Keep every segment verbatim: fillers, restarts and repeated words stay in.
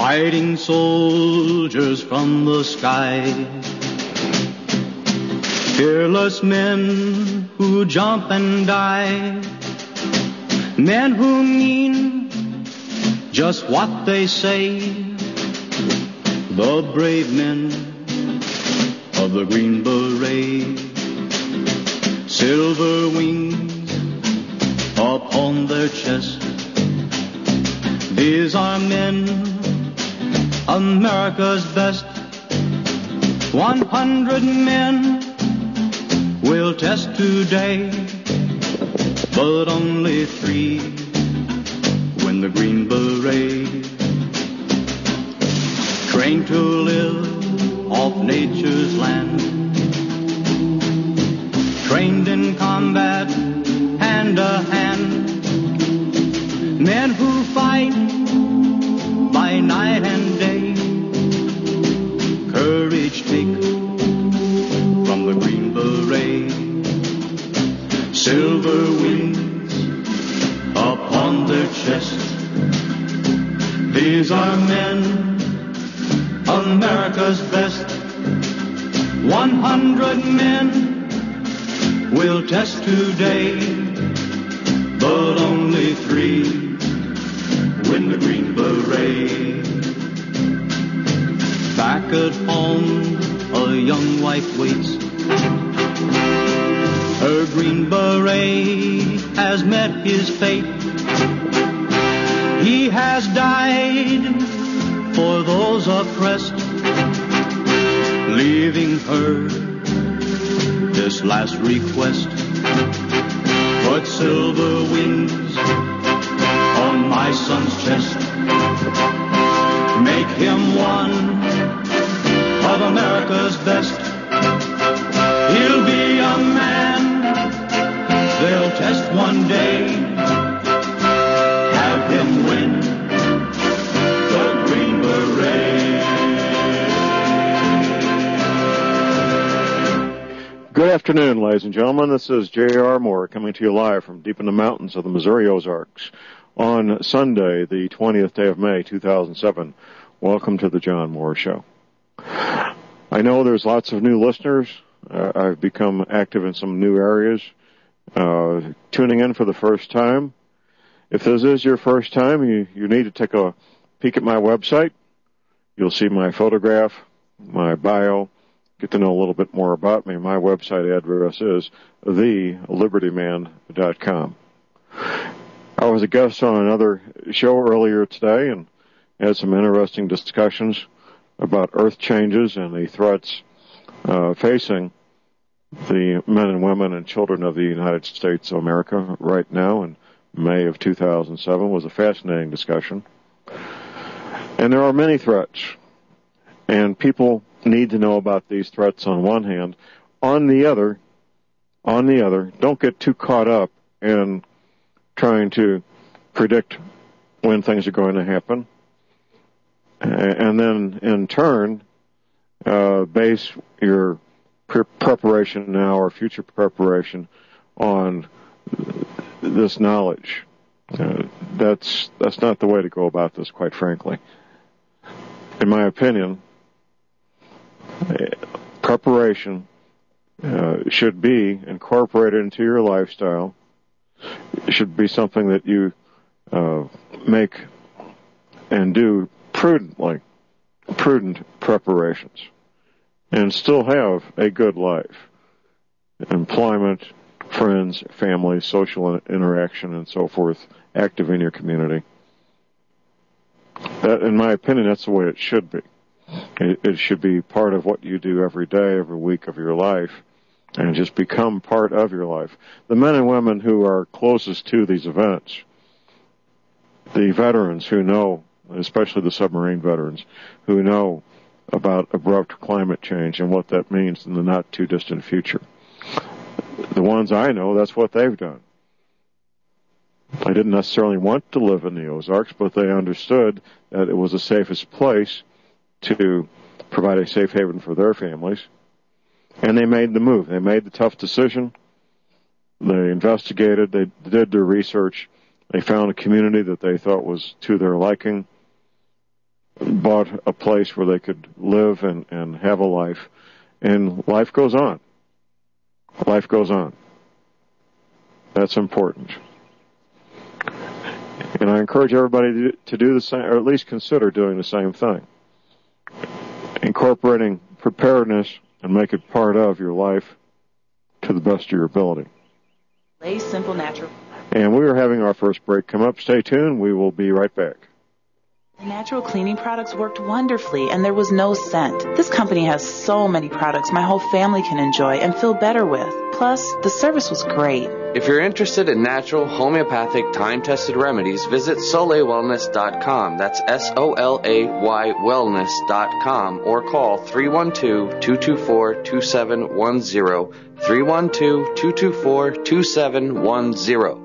fighting soldiers from the sky, fearless men who jump and die, men who mean just what they say, the brave men of the Green Beret, silver wings upon their chest. These are men, America's best. One hundred men will test today, but only three win the Green Beret. Trained to live off nature's land, trained in combat hand to hand, men who fight by night and day, courage take from the Green Beret, silver wings upon their chest. These are men, America's best. One hundred men will test today, but only three win the Green Beret. Back at home, a young wife waits. Her Green Beret has met his fate. He has died for those oppressed, leaving her this last request. Put silver wings on my son's chest. Make him one of America's best. He'll be a man they'll test one day. Have him win the Green Beret. Good afternoon, ladies and gentlemen. This is J R. Moore coming to you live from deep in the mountains of the Missouri Ozarks on Sunday, the twentieth day of May, two thousand seven. Welcome to the John Moore Show. I know there's lots of new listeners. Uh, I've become active in some new areas. Uh, tuning in for the first time. If this is your first time, you, you need to take a peek at my website. You'll see my photograph, my bio, get to know a little bit more about me. My website address is the liberty man dot com. I was a guest on another show earlier today and had some interesting discussions about earth changes and the threats uh, facing the men and women and children of the United States of America right now in May of two thousand seven. It was a fascinating discussion. And there are many threats, and people need to know about these threats on one hand. On the other, on the other, don't get too caught up in trying to predict when things are going to happen. And then, in turn, uh, base your pre- preparation now or future preparation on this knowledge. Uh, that's that's not the way to go about this, quite frankly. In my opinion, preparation uh, should be incorporated into your lifestyle. It should be something that you uh, make and do prudently, prudent preparations, and still have a good life. Employment, friends, family, social interaction, and so forth, active in your community. That, in my opinion, that's the way it should be. It, it should be part of what you do every day, every week of your life, and just become part of your life. The men and women who are closest to these events, the veterans who know, especially the submarine veterans, who know about abrupt climate change and what that means in the not-too-distant future. The ones I know, that's what they've done. I didn't necessarily want to live in the Ozarks, but they understood that it was the safest place to provide a safe haven for their families. And they made the move. They made the tough decision. They investigated. They did their research. They found a community that they thought was to their liking. bought a place where they could live and, and have a life, and life goes on. Life goes on. That's important. And I encourage everybody to do the same, or at least consider doing the same thing. Incorporating preparedness and make it part of your life to the best of your ability. Lay Simple Natural. And we are having our first break come up. Stay tuned. We will be right back. The natural cleaning products worked wonderfully, and there was no scent. This company has so many products my whole family can enjoy and feel better with. Plus, the service was great. If you're interested in natural, homeopathic, time-tested remedies, visit solay wellness dot com. That's S O L A Y wellness dot com, or call three one two, two two four, two seven one zero, three one two, two two four, two seven one zero.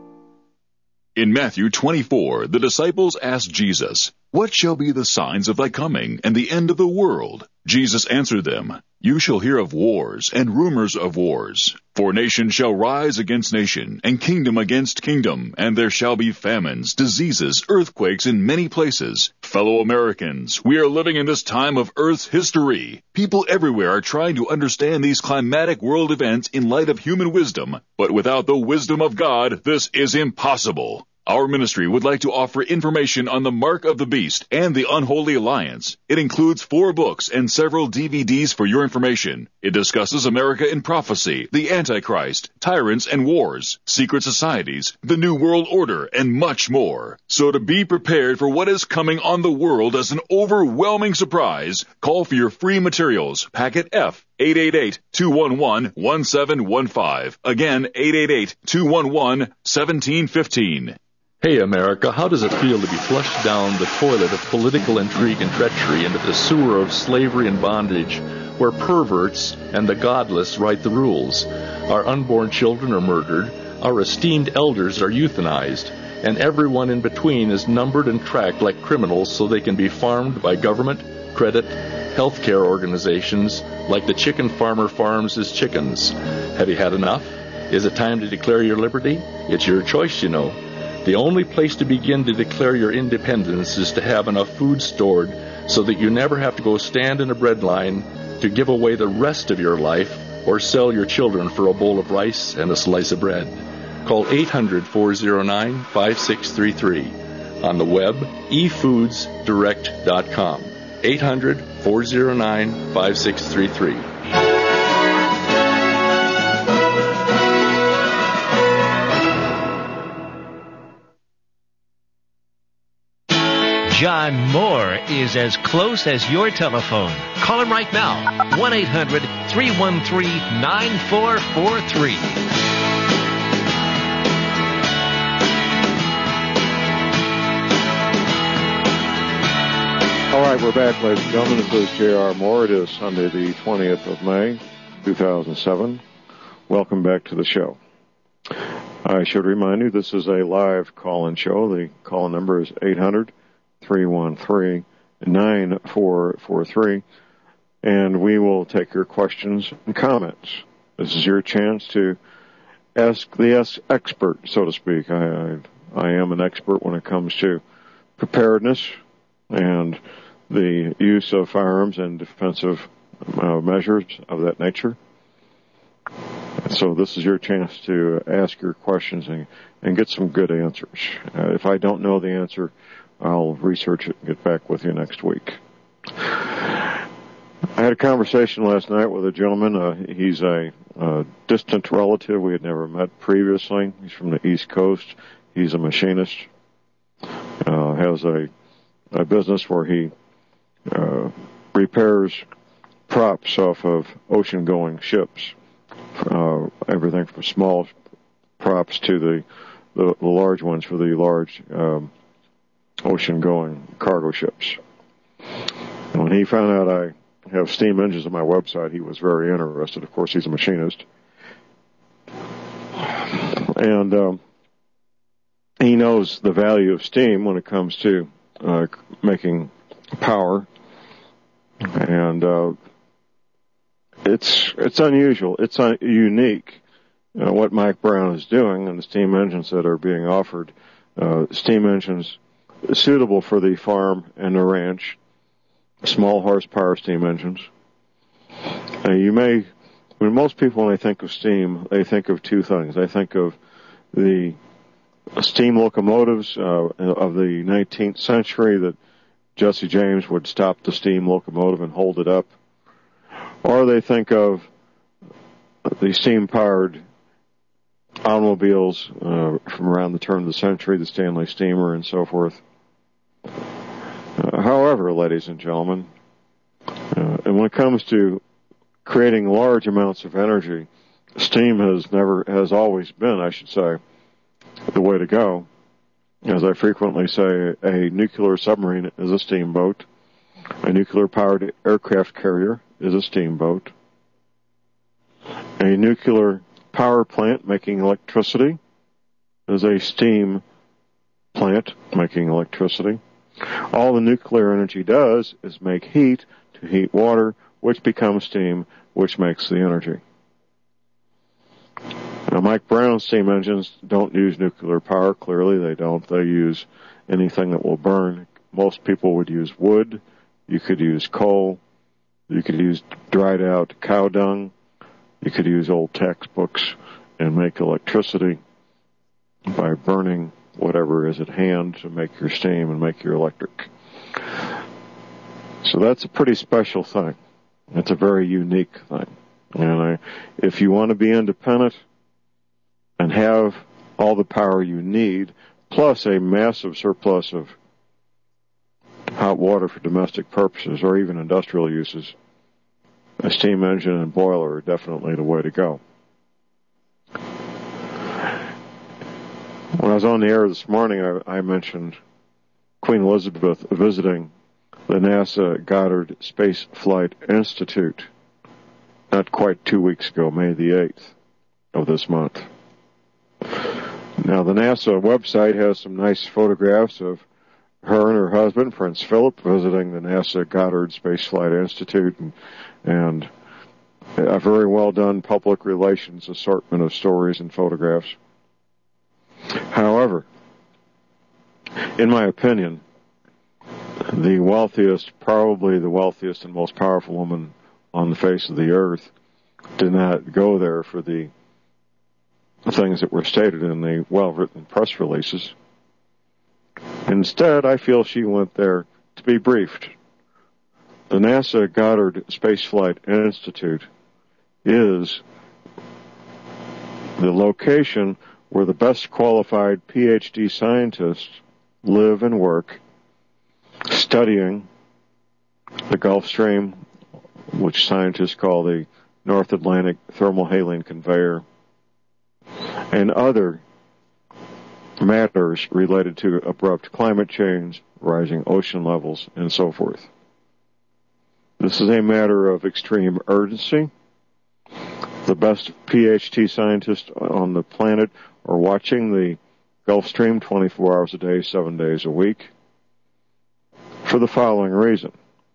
In Matthew twenty-four, the disciples asked Jesus, "What shall be the signs of thy coming and the end of the world?" Jesus answered them, "You shall hear of wars and rumors of wars. For nation shall rise against nation, and kingdom against kingdom, and there shall be famines, diseases, earthquakes in many places." Fellow Americans, we are living in this time of Earth's history. People everywhere are trying to understand these climatic world events in light of human wisdom, but without the wisdom of God, this is impossible. Our ministry would like to offer information on the Mark of the Beast and the Unholy Alliance. It includes four books and several D V Ds for your information. It discusses America in prophecy, the Antichrist, tyrants and wars, secret societies, the New World Order, and much more. So to be prepared for what is coming on the world as an overwhelming surprise, call for your free materials, packet F, eight eight eight, two one one, one seven one five. Again, eight eight eight, two one one, one seven one five. Hey, America, how does it feel to be flushed down the toilet of political intrigue and treachery into the sewer of slavery and bondage, where perverts and the godless write the rules? Our unborn children are murdered, our esteemed elders are euthanized, and everyone in between is numbered and tracked like criminals so they can be farmed by government, credit, healthcare organizations, like the chicken farmer farms his chickens. Have you had enough? Is it time to declare your liberty? It's your choice, you know. The only place to begin to declare your independence is to have enough food stored so that you never have to go stand in a bread line to give away the rest of your life or sell your children for a bowl of rice and a slice of bread. Call eight hundred, four oh nine, five six three three. On the web, e foods direct dot com. eight hundred, four oh nine, five six three three. John Moore is as close as your telephone. Call him right now. one eight hundred, three one three, nine four four three. All right, we're back, ladies and gentlemen. This is J R. Moore. It is Sunday, the twentieth of May, two thousand seven. Welcome back to the show. I should remind you, this is a live call-in show. The call number is eight hundred, three one three, nine four four three, and we will take your questions and comments. This is your chance to ask the expert, so to speak. I, I, I am an expert when it comes to preparedness and the use of firearms and defensive uh, measures of that nature. So this is your chance to ask your questions and, and get some good answers. Uh, if I don't know the answer, I'll research it and get back with you next week. I had a conversation last night with a gentleman. Uh, he's a, a distant relative. We had never met previously. He's from the East Coast. He's a machinist. Uh, has a, a business where he uh, repairs props off of ocean-going ships. Uh, everything from small props to the, the, the large ones for the large um, ocean-going cargo ships. And when he found out I have steam engines on my website, he was very interested. Of course, he's a machinist. And um, he knows the value of steam when it comes to uh, making power. And uh, it's it's unusual. It's un- unique uh, what Mike Brown is doing and the steam engines that are being offered. Uh, steam engines suitable for the farm and the ranch, small horsepower steam engines. Uh, you may, when most people, when they think of steam, they think of two things. They think of the steam locomotives uh, of the nineteenth century that Jesse James would stop the steam locomotive and hold it up. Or they think of the steam-powered automobiles uh, from around the turn of the century, the Stanley Steamer and so forth. Uh, however, ladies and gentlemen, uh, and when it comes to creating large amounts of energy, steam has never, has always been, I should say, the way to go. As I frequently say, a nuclear submarine is a steamboat. A nuclear-powered aircraft carrier is a steamboat. A nuclear power plant making electricity is a steam plant making electricity. All the nuclear energy does is make heat to heat water, which becomes steam, which makes the energy. Now, Mike Brown steam engines don't use nuclear power. Clearly, they don't. They use anything that will burn. Most people would use wood. You could use coal. You could use dried out cow dung. You could use old textbooks and make electricity by burning whatever is at hand to make your steam and make your electric. So that's a pretty special thing. It's a very unique thing. And I, if you want to be independent and have all the power you need, plus a massive surplus of hot water for domestic purposes or even industrial uses, a steam engine and boiler are definitely the way to go. When I was on the air this morning, I, I mentioned Queen Elizabeth visiting the NASA Goddard Space Flight Institute not quite two weeks ago, May the eighth of this month. Now, the NASA website has some nice photographs of her and her husband, Prince Philip, visiting the NASA Goddard Space Flight Institute, and, and a very well done public relations assortment of stories and photographs. However, in my opinion, the wealthiest, probably the wealthiest and most powerful woman on the face of the earth, did not go there for the things that were stated in the well-written press releases. Instead, I feel she went there to be briefed. The NASA Goddard Space Flight Institute is the location where the best qualified P H D scientists live and work, studying the Gulf Stream, which scientists call the North Atlantic Thermohaline Conveyor, and other matters related to abrupt climate change, rising ocean levels, and so forth. This is a matter of extreme urgency. The best P H D scientists on the planet are watching the Gulf Stream twenty-four hours a day, seven days a week, for the following reason.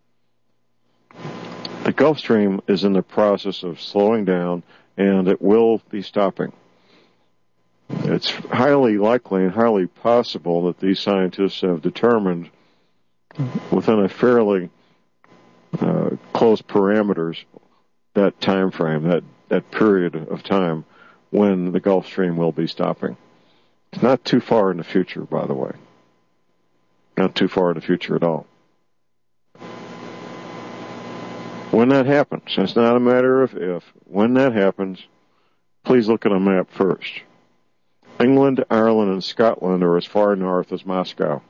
The Gulf Stream is in the process of slowing down, and it will be stopping. It's highly likely and highly possible that these scientists have determined within a fairly uh, close parameters that time frame, that, that period of time when the Gulf Stream will be stopping. It's not too far in the future, by the way. Not too far in the future at all. When that happens, it's not a matter of if. When that happens, please look at a map first. England, Ireland, and Scotland are as far north as Moscow.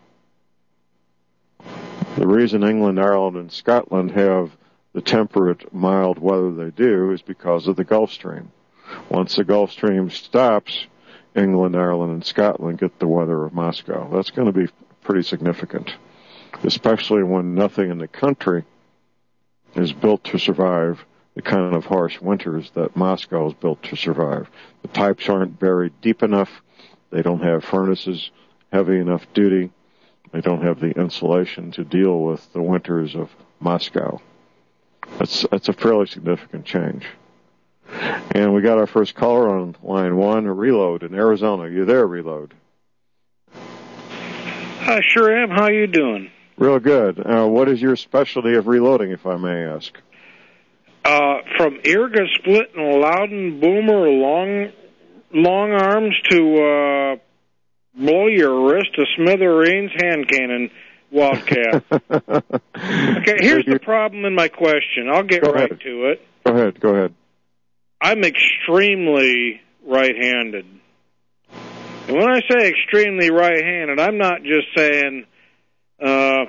The reason England, Ireland, and Scotland have the temperate, mild weather they do is because of the Gulf Stream. Once the Gulf Stream stops, England, Ireland, and Scotland get the weather of Moscow. That's going to be pretty significant, especially when nothing in the country is built to survive the kind of harsh winters that Moscow is built to survive. The pipes aren't buried deep enough. They don't have furnaces heavy enough duty. They don't have the insulation to deal with the winters of Moscow. That's, that's a fairly significant change. And we got our first caller on line one, Reload in Arizona. You there, Reload? I sure am. How you doing? Real good. Uh, what is your specialty of reloading, if I may ask? Uh, from Irga Split and Loudon Boomer long, long arms to uh, blow your wrist to smithereens hand cannon Wildcat. Okay, here's the problem in my question. I'll get go right ahead. to it. Go ahead. Go ahead. I'm extremely right-handed. And when I say extremely right-handed, I'm not just saying uh,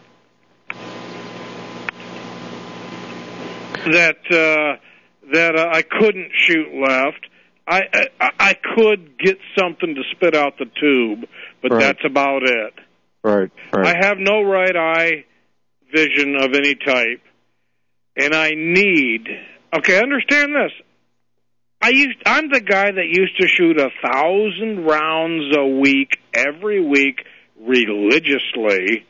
that uh, that uh, I couldn't shoot left. I, I I could get something to spit out the tube, but right. that's about it. Right, right. I have no right eye vision of any type, and I need. Okay, understand this. I used. I'm the guy that used to shoot a thousand rounds a week, every week, religiously,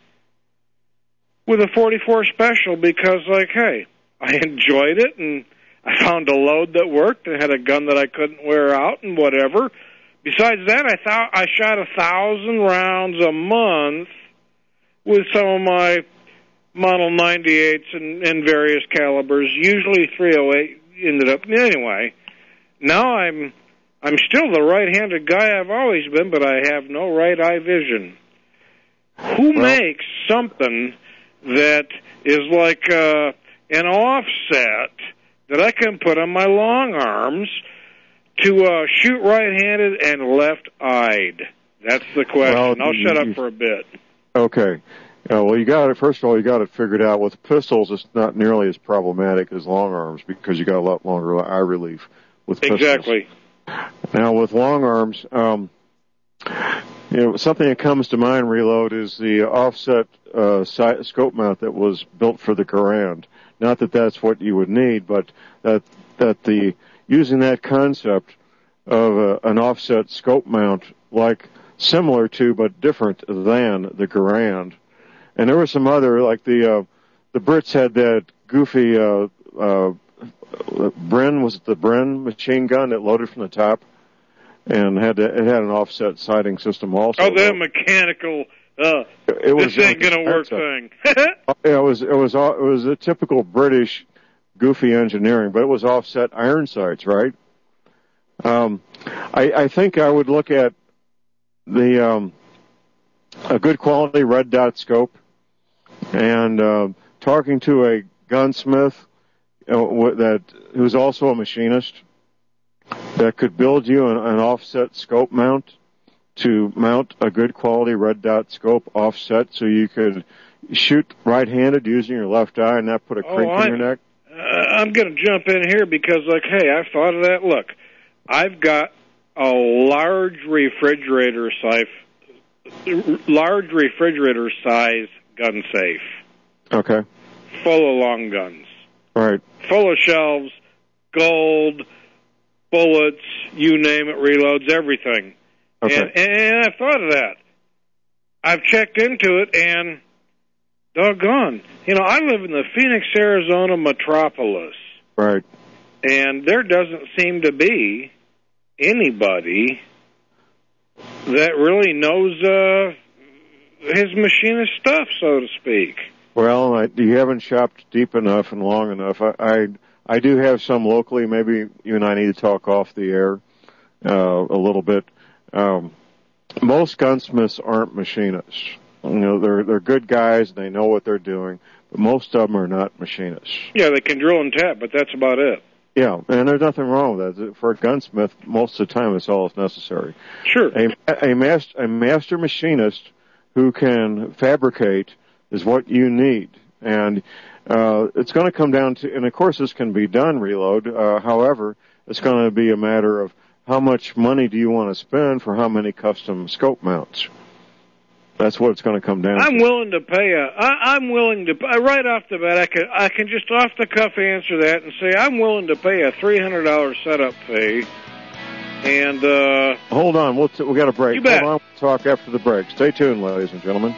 with a forty-four special because, like, hey, I enjoyed it and I found a load that worked and had a gun that I couldn't wear out and whatever. Besides that, I thought I shot a thousand rounds a month with some of my Model ninety-eights and, and various calibers. Usually three oh eight ended up anyway. Now I'm I'm still the right-handed guy I've always been, but I have no right eye vision. Who well, makes something that is like uh, an offset that I can put on my long arms to uh, shoot right-handed and left-eyed? That's the question. Well, I'll you, shut up you, for a bit. Okay. Uh, well, you got it. First of all, you got it figured out. With pistols, it's not nearly as problematic as long arms because you got a lot longer eye relief with pistols. Exactly. Now, with long arms, um, you know, something that comes to mind, Reload, is the offset uh, sight, scope mount that was built for the Garand. Not that that's what you would need, but that that the using that concept of uh, an offset scope mount, like similar to but different than the Garand. And there were some other, like the uh, the Brits had that goofy uh, uh, Bren, was it the Bren machine gun that loaded from the top, and had to, it had an offset sighting system also. Oh, that mechanical. Uh, it was, this ain't gonna work thing. Yeah, it was it was it was a typical British goofy engineering, but it was offset iron sights, right? Um, I, I think I would look at the um, a good quality red dot scope. And uh, talking to a gunsmith uh, that who's also a machinist that could build you an, an offset scope mount to mount a good quality red dot scope offset, so you could shoot right-handed using your left eye and not put a crink oh, in your neck. Uh, I'm going to jump in here because, like, hey, I've thought of that. Look, I've got a large refrigerator size, large refrigerator size gun safe. Okay. Full of long guns. Right. Full of shelves, gold, bullets, you name it, reloads, everything. Okay. And, and I've thought of that. I've checked into it, and doggone. You know, I live in the Phoenix, Arizona metropolis. Right. And there doesn't seem to be anybody that really knows uh, his machinist stuff, so to speak. Well, I, you haven't shopped deep enough and long enough. I, I I do have some locally. Maybe you and I need to talk off the air uh, a little bit. Um, most gunsmiths aren't machinists. You know, they're they're good guys and they know what they're doing, but most of them are not machinists. Yeah, they can drill and tap, but that's about it. Yeah, and there's nothing wrong with that. For a gunsmith, most of the time, it's all that's necessary. Sure. A, a, master, a master machinist who can fabricate is what you need. And uh, it's going to come down to, and of course this can be done, Reload. Uh, however, it's going to be a matter of how much money do you want to spend for how many custom scope mounts. That's what it's going to come down I'm to. willing to pay a, I, I'm willing to, right off the bat, I can, I can just off the cuff answer that and say I'm willing to pay a three hundred dollars setup fee. And, uh... Hold on, we'll t- we got a break. You bet. Hold on, we'll talk after the break. Stay tuned, ladies and gentlemen.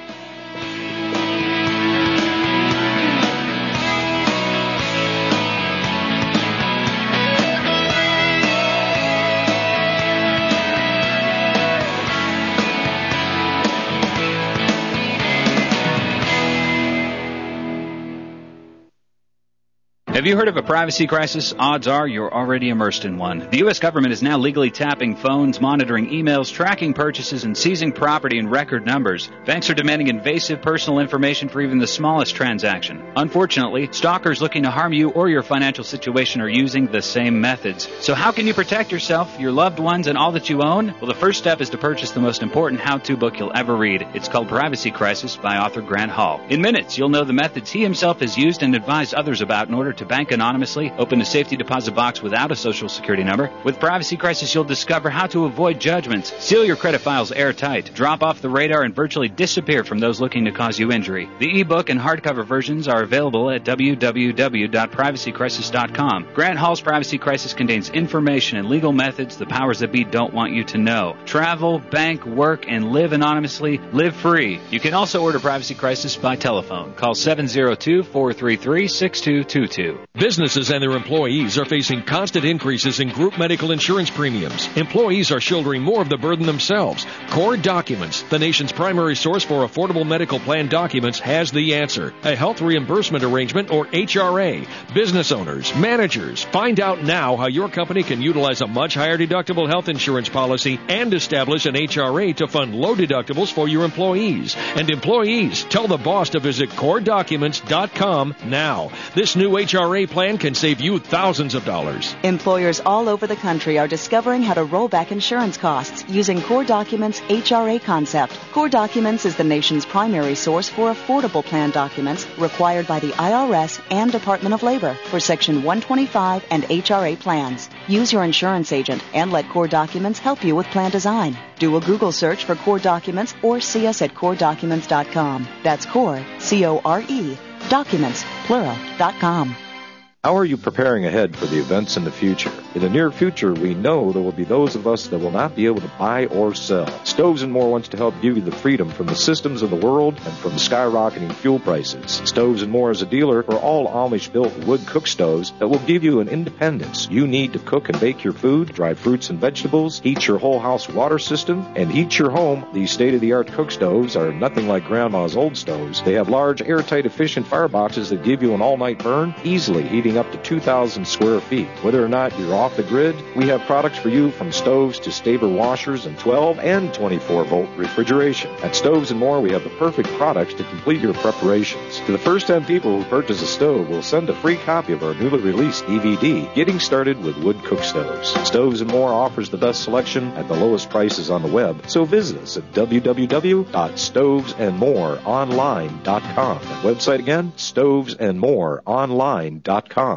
Have you heard of a privacy crisis? Odds are you're already immersed in one. The U S government is now legally tapping phones, monitoring emails, tracking purchases, and seizing property in record numbers. Banks are demanding invasive personal information for even the smallest transaction. Unfortunately, stalkers looking to harm you or your financial situation are using the same methods. So how can you protect yourself, your loved ones, and all that you own? Well, the first step is to purchase the most important how-to book you'll ever read. It's called Privacy Crisis by author Grant Hall. In minutes, you'll know the methods he himself has used and advised others about in order to bank anonymously, open a safety deposit box without a social security number. With Privacy Crisis, you'll discover how to avoid judgments, seal your credit files airtight, drop off the radar, and virtually disappear from those looking to cause you injury. The ebook and hardcover versions are available at w w w dot privacy crisis dot com. Grant Hall's Privacy Crisis contains information and legal methods the powers that be don't want you to know. Travel, bank, work, and live anonymously. Live free. You can also order Privacy Crisis by telephone. Call seven zero two, four three three, six two two two. Businesses and their employees are facing constant increases in group medical insurance premiums. Employees are shouldering more of the burden themselves. Core Documents, the nation's primary source for affordable medical plan documents, has the answer. A health reimbursement arrangement, or H R A. Business owners, managers, find out now how your company can utilize a much higher deductible health insurance policy and establish an H R A to fund low deductibles for your employees. And employees, tell the boss to visit core documents dot com now. This new H R A plan can save you thousands of dollars. Employers all over the country are discovering how to roll back insurance costs using Core Documents' H R A concept. Core Documents is the nation's primary source for affordable plan documents required by the I R S and Department of Labor for Section one twenty-five and H R A plans. Use your insurance agent and let Core Documents help you with plan design. Do a Google search for Core Documents or see us at core documents dot com. That's Core, C O R E, documents, plural, dot com. How are you preparing ahead for the events in the future? In the near future, we know there will be those of us that will not be able to buy or sell. Stoves and More wants to help give you the freedom from the systems of the world and from skyrocketing fuel prices. Stoves and More is a dealer for all Amish-built wood cook stoves that will give you an independence you need to cook and bake your food, dry fruits and vegetables, heat your whole house water system, and heat your home. These state-of-the-art cook stoves are nothing like Grandma's old stoves. They have large, airtight, efficient fireboxes that give you an all-night burn, easily heating up to two thousand square feet. Whether or not you're off the grid, we have products for you from stoves to Staber washers and twelve and twenty-four volt refrigeration. At Stoves and More, we have the perfect products to complete your preparations. To the first ten people who purchase a stove, we'll send a free copy of our newly released D V D, Getting Started with Wood Cook Stoves. Stoves and More offers the best selection at the lowest prices on the web, so visit us at w w w dot stoves and more online dot com. That website again, stoves and more online dot com.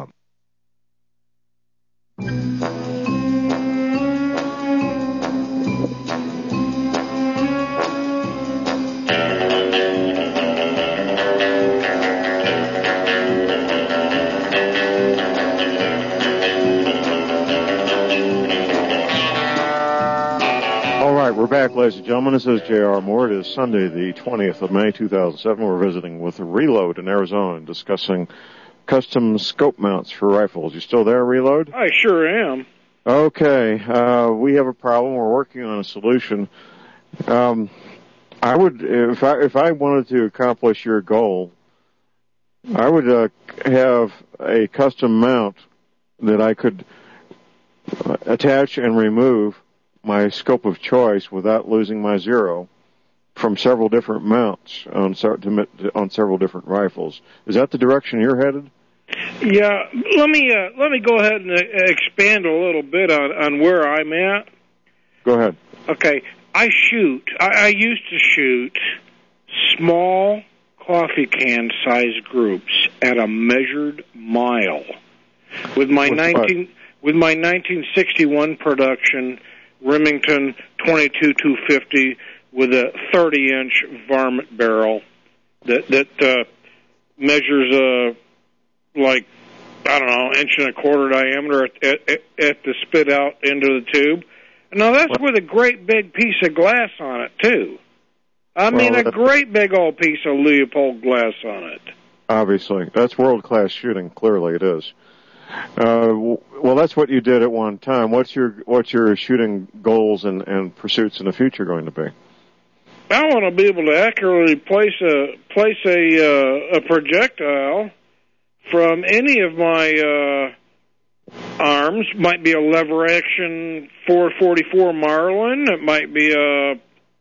All right, we're back, ladies and gentlemen. This is J R Moore. It is Sunday, the twentieth of May, two thousand seven. We're visiting with Reload in Arizona and discussing custom scope mounts for rifles. You still there, Reload? I sure am. Okay, uh, we have a problem. We're working on a solution. Um, I would, if I if I wanted to accomplish your goal, I would uh, have a custom mount that I could attach and remove my scope of choice without losing my zero from several different mounts on, on several different rifles. Is that the direction you're headed? Yeah, let me uh, let me go ahead and uh, expand a little bit on, on where I'm at. Go ahead. Okay, I shoot. I, I used to shoot small coffee can size groups at a measured mile with my What's nineteen what? with my nineteen sixty-one production Remington twenty-two two fifty with a thirty inch varmint barrel that that uh, measures uh, like, I don't know, inch and a quarter diameter at, at, at the spit out into the tube. Now, that's with a great big piece of glass on it, too. I well, mean, a great big old piece of Leupold glass on it. Obviously. That's world-class shooting. Clearly it is. Uh, well, that's what you did at one time. What's your what's your shooting goals and, and pursuits in the future going to be? I want to be able to accurately place a place a uh, a projectile from any of my uh, arms. Might be a lever action four forty-four Marlin. It might be a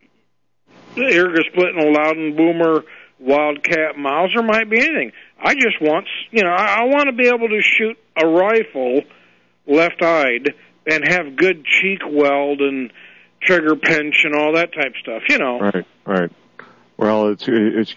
Irga Split and Loudon Boomer Wildcat Mauser. Might be anything. I just want, you know, I, I want to be able to shoot a rifle left-eyed and have good cheek weld and trigger pinch and all that type stuff, you know. Right, right. Well, it's it's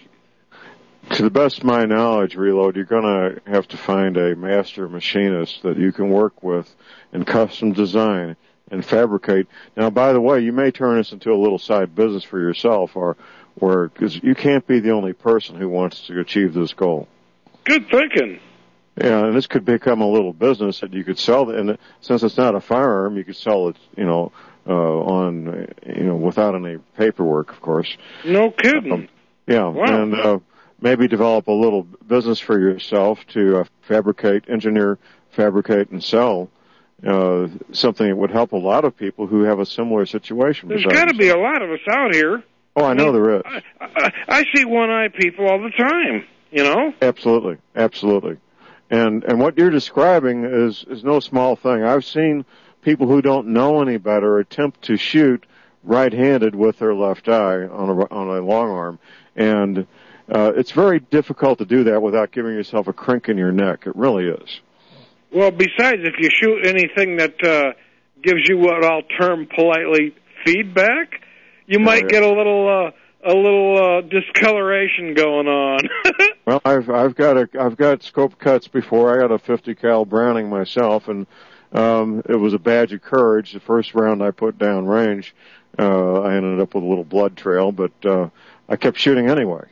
to the best of my knowledge, Reload, you're going to have to find a master machinist that you can work with and custom design and fabricate. Now, by the way, you may turn this into a little side business for yourself, or or because you can't be the only person who wants to achieve this goal. Good thinking. Yeah, and this could become a little business that you could sell, and since it's not a firearm, you could sell it, you know, uh, on, you know, without any paperwork, of course. No kidding. Um, yeah, wow. and uh, maybe develop a little business for yourself to uh, fabricate, engineer, fabricate, and sell uh, something that would help a lot of people who have a similar situation. There's got to be a lot of us out here. Oh, I, I know mean, there is. I, I, I see one-eye people all the time, you know? Absolutely, absolutely. And and what you're describing is, is no small thing. I've seen people who don't know any better attempt to shoot right-handed with their left eye on a, on a long arm. And uh, it's very difficult to do that without giving yourself a crink in your neck. It really is. Well, besides, if you shoot anything that uh, gives you what I'll term politely feedback, you might oh, yeah. get a little uh, a little uh, discoloration going on. Well, I've I've got a I've got scope cuts before. I got a fifty cal Browning myself, and um, it was a badge of courage. The first round I put down range, uh, I ended up with a little blood trail, but uh, I kept shooting anyway.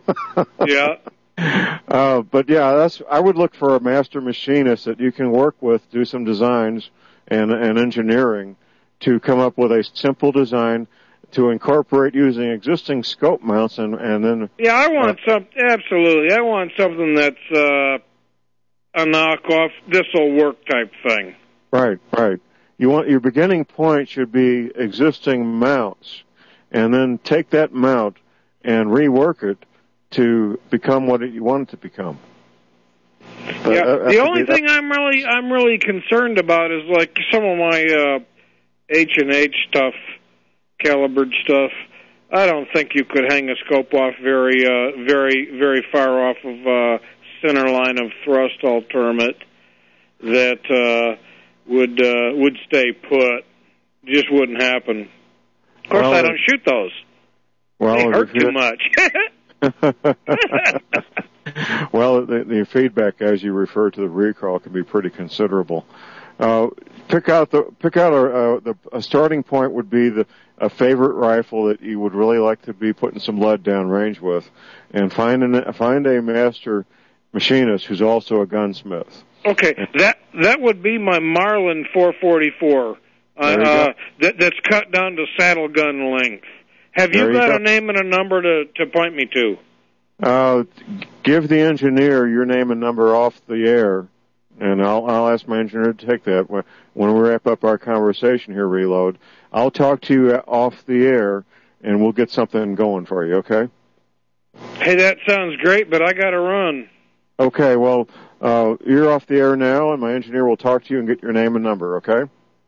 Yeah. Uh, but yeah, that's I would look for a master machinist that you can work with, do some designs and and engineering to come up with a simple design to incorporate using existing scope mounts, and, and then... Yeah, I want uh, some, absolutely. I want something that's uh, a knockoff, this'll work type thing. Right, right. You want, your beginning point should be existing mounts, and then take that mount and rework it to become what you want it to become. But, yeah, uh, the only thing I'm really, I'm really concerned about is like some of my uh, H and H stuff, calibered stuff. I don't think you could hang a scope off very, uh, very, very far off of uh, center line of thrust. I'll term it that uh, would uh, would stay put. Just wouldn't happen. Of course, well, I don't shoot those. Well, they hurt too much. Well, the, the feedback, as you refer to the recoil, can be pretty considerable. Uh, pick out the pick out a, uh, the, a starting point would be the a favorite rifle that you would really like to be putting some lead down range with, and find an, find a master machinist who's also a gunsmith. Okay, that that would be my Marlin four forty-four. Uh, uh, that, that's cut down to saddle gun length. Have you, you got go. a name and a number to, to point me to? Uh, give the engineer your name and number off the air, and I'll I'll ask my engineer to take that when when we wrap up our conversation here. Reload. I'll talk to you off the air, and we'll get something going for you. Okay? Hey, that sounds great, but I got to run. Okay. Well, uh, you're off the air now, and my engineer will talk to you and get your name and number. Okay?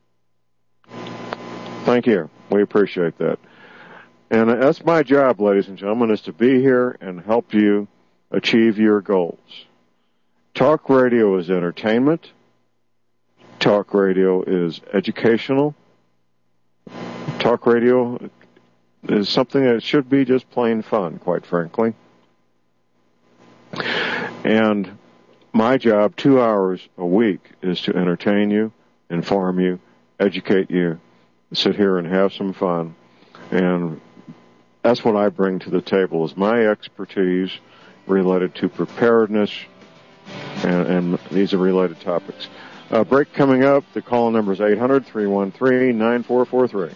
Thank you. We appreciate that. And that's my job, ladies and gentlemen, is to be here and help you achieve your goals. Talk radio is entertainment. Talk radio is educational. Talk radio is something that should be just plain fun, quite frankly. And my job, two hours a week, is to entertain you, inform you, educate you, sit here and have some fun. And that's what I bring to the table, is my expertise related to preparedness, and, and these are related topics. Uh, break coming up. The call number is eight hundred, three one three, nine four four three.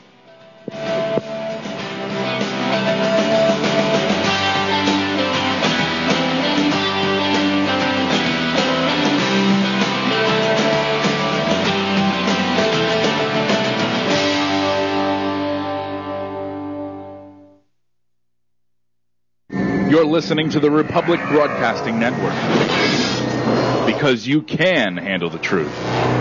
You're listening to the Republic Broadcasting Network. because you can handle the truth.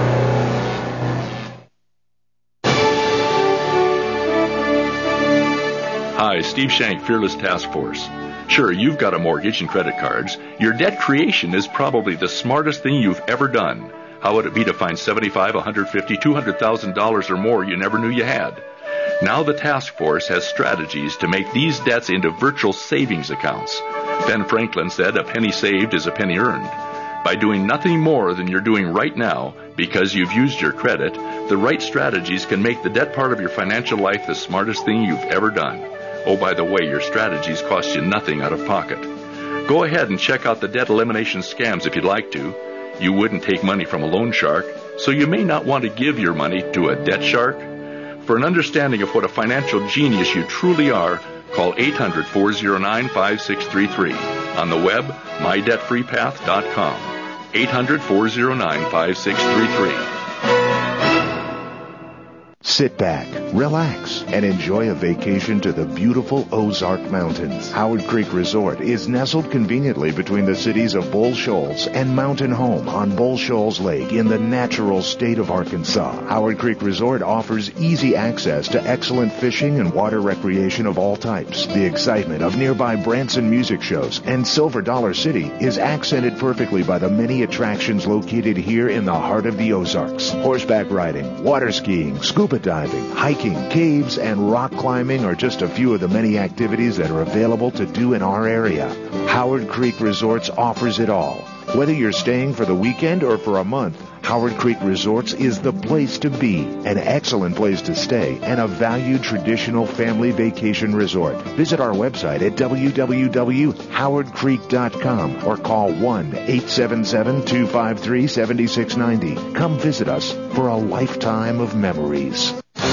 Hi, Steve Shank, Fearless Task Force. Sure, you've got a mortgage and credit cards. Your debt creation is probably the smartest thing you've ever done. How would it be to find seventy-five, one hundred fifty, two hundred thousand dollars or more you never knew you had? Now the task force has strategies to make these debts into virtual savings accounts. Ben Franklin said, "A penny saved is a penny earned." By doing nothing more than you're doing right now, because you've used your credit, the right strategies can make the debt part of your financial life the smartest thing you've ever done. Oh, by the way, your strategies cost you nothing out of pocket. Go ahead and check out the debt elimination scams if you'd like to. You wouldn't take money from a loan shark, so you may not want to give your money to a debt shark. For an understanding of what a financial genius you truly are, call eight hundred, four oh nine, five six three three. On the web, my debt free path dot com. eight hundred, four oh nine, five six three three. Sit back, relax, and enjoy a vacation to the beautiful Ozark Mountains. Howard Creek Resort is nestled conveniently between the cities of Bull Shoals and Mountain Home on Bull Shoals Lake in the natural state of Arkansas. Howard Creek Resort offers easy access to excellent fishing and water recreation of all types. The excitement of nearby Branson music shows and Silver Dollar City is accented perfectly by the many attractions located here in the heart of the Ozarks. Horseback riding, water skiing, scuba diving, hiking, caves, and rock climbing are just a few of the many activities that are available to do in our area. Howard Creek Resorts offers it all. Whether you're staying for the weekend or for a month, Howard Creek Resorts is the place to be, an excellent place to stay, and a valued traditional family vacation resort. Visit our website at w w w dot howard creek dot com or call one eight seven seven, two five three, seven six nine zero. Come visit us for a lifetime of memories.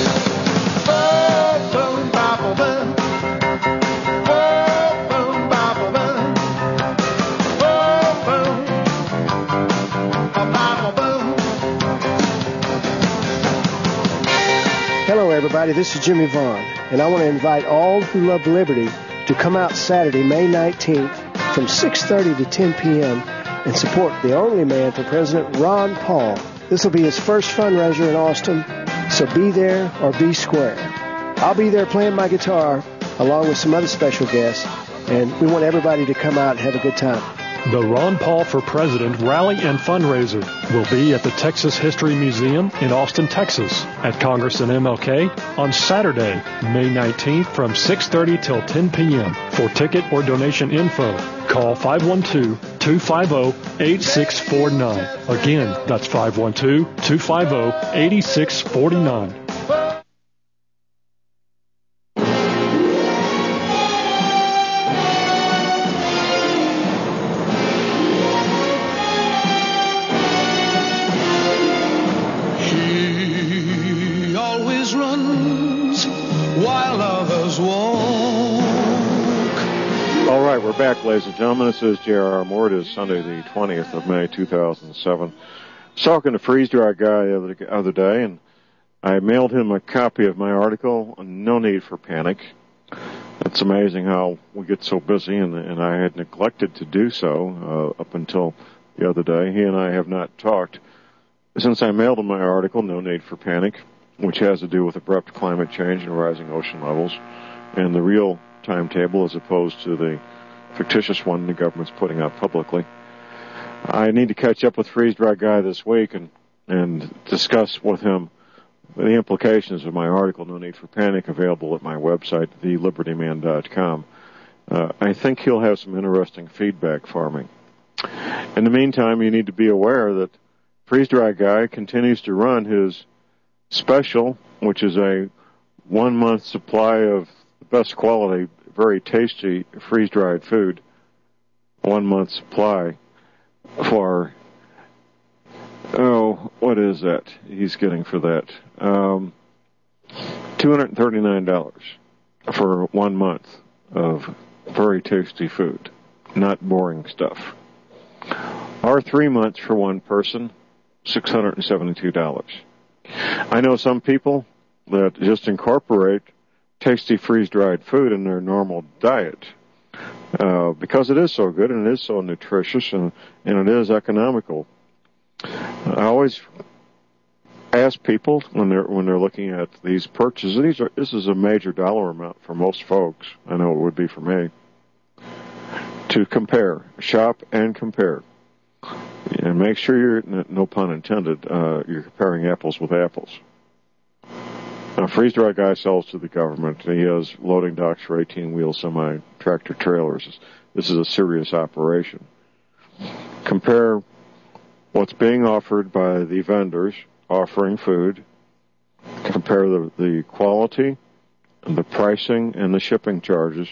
Hello, everybody. This is Jimmy Vaughn, and I want to invite all who love liberty to come out Saturday, May nineteenth, from six thirty to ten p.m. and support the only man for President, Ron Paul. This will be his first fundraiser in Austin, so be there or be square. I'll be there playing my guitar along with some other special guests, and we want everybody to come out and have a good time. The Ron Paul for President Rally and Fundraiser will be at the Texas History Museum in Austin, Texas, at Congress and M L K on Saturday, May nineteenth from six thirty till ten p.m. For ticket or donation info, call five one two, two five zero, eight six four nine. Again, that's five one two, two five zero, eight six four nine. We're back, ladies and gentlemen. This is J R Moore. It is Sunday, the twentieth of May, two thousand seven. I was talking to Freeze Dry Guy the other, other day, and I mailed him a copy of my article, No Need for Panic. It's amazing how we get so busy, and, and I had neglected to do so uh, up until the other day. He and I have not talked since I mailed him my article, No Need for Panic, which has to do with abrupt climate change and rising ocean levels, and the real timetable as opposed to the fictitious one the government's putting out publicly. I need to catch up with Freeze Dry Guy this week and, and discuss with him the implications of my article, No Need for Panic, available at my website, the liberty man dot com. Uh, I think he'll have some interesting feedback for me. In the meantime, you need to be aware that Freeze Dry Guy continues to run his special, which is a one-month supply of the best quality, very tasty freeze-dried food, one-month supply for, oh, what is that he's getting for that? Um, two hundred thirty-nine dollars for one month of very tasty food, not boring stuff. Or three months for one person, six hundred seventy-two dollars. I know some people that just incorporate tasty freeze-dried food in their normal diet. uh, because it is so good and it is so nutritious and, and it is economical. I always ask people when they're when they're looking at these purchases. These are this is a major dollar amount for most folks. I know it would be for me. To compare, shop and compare, and make sure you're no pun intended. Uh, you're comparing apples with apples. Now, Freeze Dry Guy sells to the government. He has loading docks for eighteen-wheel semi-tractor trailers. This is a serious operation. Compare what's being offered by the vendors offering food. Compare the, the quality, the pricing, and the shipping charges.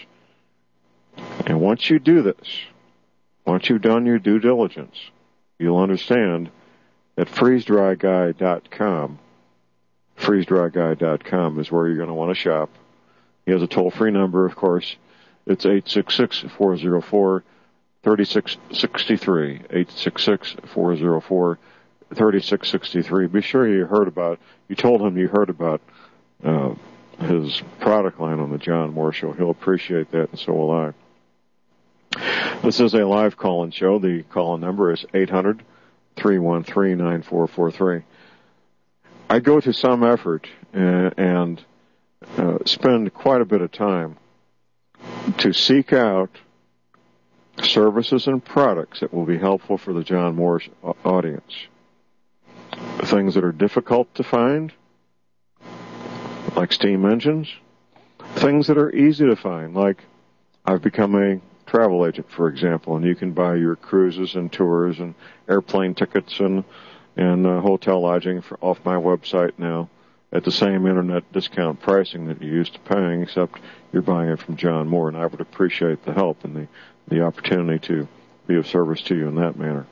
And once you do this, once you've done your due diligence, you'll understand that freeze dry guy dot com, freeze dry guy dot com is where you're going to want to shop. He has a toll-free number, of course. It's eight six six, four oh four, three six six three, eight six six, four oh four, three six six three. Be sure you heard about, you told him you heard about uh, his product line on the John Moore Show. He'll appreciate that, and so will I. This is a live call-in show. The call-in number is eight hundred, three one three, nine four four three. I go to some effort and, and uh, spend quite a bit of time to seek out services and products that will be helpful for the John Moore audience. Things that are difficult to find, like steam engines. Things that are easy to find, like I've become a travel agent, for example, and you can buy your cruises and tours and airplane tickets and and uh, hotel lodging for, off my website now at the same internet discount pricing that you're used to paying, except you're buying it from John Moore, and I would appreciate the help and the, the opportunity to be of service to you in that manner.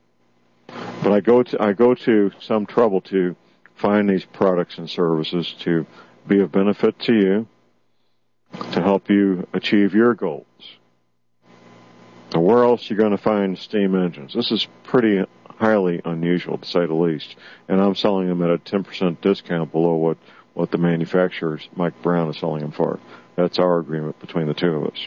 But I go to I go to some trouble to find these products and services to be of benefit to you, to help you achieve your goals. Now, where else are you going to find steam engines? This is pretty highly unusual, to say the least, and I'm selling them at a ten percent discount below what, what the manufacturers, Mike Brown, is selling them for. That's our agreement between the two of us.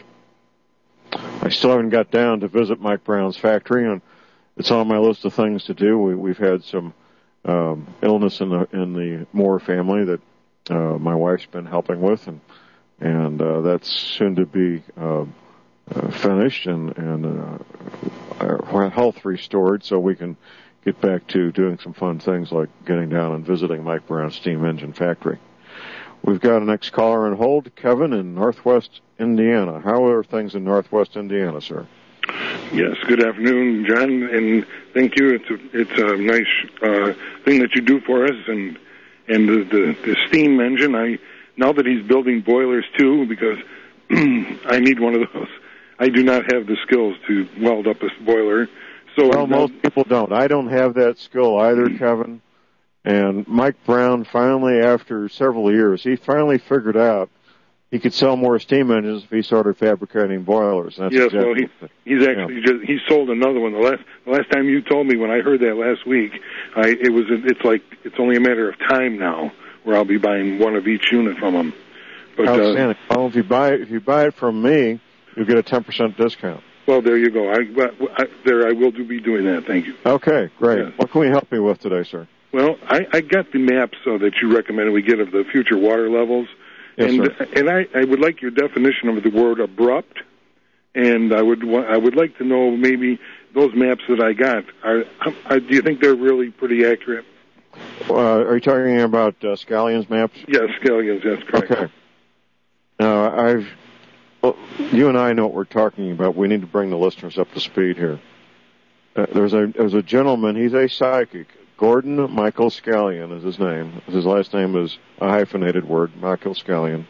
I still haven't got down to visit Mike Brown's factory, and it's on my list of things to do. We, we've had some um, illness in the in the Moore family that uh, my wife's been helping with, and and uh, that's soon to be uh, uh, finished and and uh, our health restored, so we can get back to doing some fun things like getting down and visiting Mike Brown's steam engine factory. We've got a next caller on hold, Kevin in Northwest Indiana. How are things in Northwest Indiana, sir? Yes, good afternoon, John, and thank you. It's a, it's a nice uh, thing that you do for us, and and the, the, the steam engine. I now that he's building boilers too, because I need one of those. I do not have the skills to weld up a boiler. So well, most people don't. I don't have that skill either, Kevin. And Mike Brown finally, after several years, he finally figured out he could sell more steam engines if he started fabricating boilers. That's yes, exactly well, he, he's actually yeah. just he sold another one. The last the last time you told me when I heard that last week, I it was it's like it's only a matter of time now where I'll be buying one of each unit from him. But outstanding. Uh, well, if you buy if you buy it from me, you'll get a ten percent discount. Well, there you go. I, I there I will do be doing that. Thank you. Okay, great. Yes. What can we help you with today, sir? Well, I, I got the maps uh, that you recommended we get of the future water levels. Yes, and sir. and I, I would like your definition of the word abrupt, and I would wa- I would like to know maybe those maps that I got. Are, are do you think they're really pretty accurate? Uh, are you talking about uh, Scallion's maps? Yes, Scallion's. That's correct. Okay. Now I've well, you and I know what we're talking about. We need to bring the listeners up to speed here. Uh, there's a there's a gentleman. He's a psychic. Gordon Michael Scallion is his name. His last name is a hyphenated word, Michael Scallion.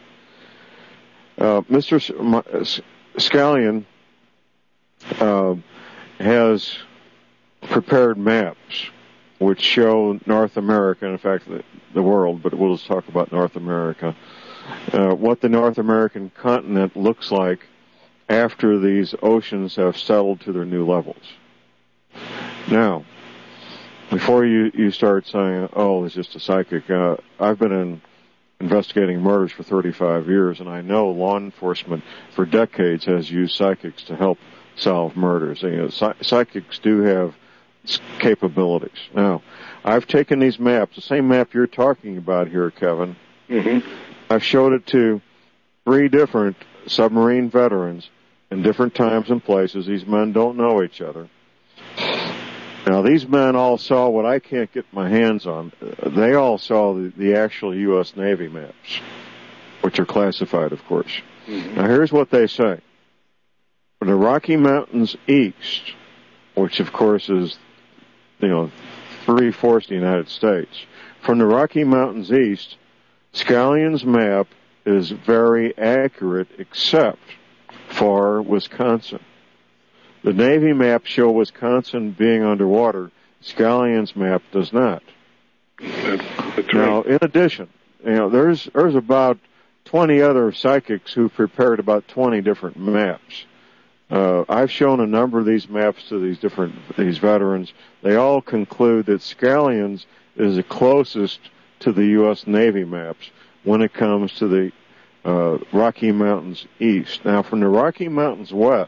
Uh, Mister S- Scallion uh, has prepared maps which show North America, in fact, the, the world, but we'll just talk about North America, uh, what the North American continent looks like after these oceans have settled to their new levels. Now, before you, you start saying, oh, it's just a psychic, uh, I've been in investigating murders for thirty-five years, and I know law enforcement for decades has used psychics to help solve murders. You know, psych- psychics do have capabilities. Now, I've taken these maps, the same map you're talking about here, Kevin. Mm-hmm. I've showed it to three different submarine veterans in different times and places. These men don't know each other. Now, these men all saw what I can't get my hands on. They all saw the, the actual U S Navy maps, which are classified, of course. Mm-hmm. Now, here's what they say. For the Rocky Mountains east, which, of course, is, you know, three-fourths of the United States, from the Rocky Mountains east, Scallion's map is very accurate except for Wisconsin. The Navy maps show Wisconsin being underwater. Scallion's map does not. That's, that's now, right. in addition, you know, there's there's about twenty other psychics who prepared about twenty different maps. Uh, I've shown a number of these maps to these different these veterans. They all conclude that Scallion's is the closest to the U S Navy maps when it comes to the uh, Rocky Mountains east. Now, from the Rocky Mountains west,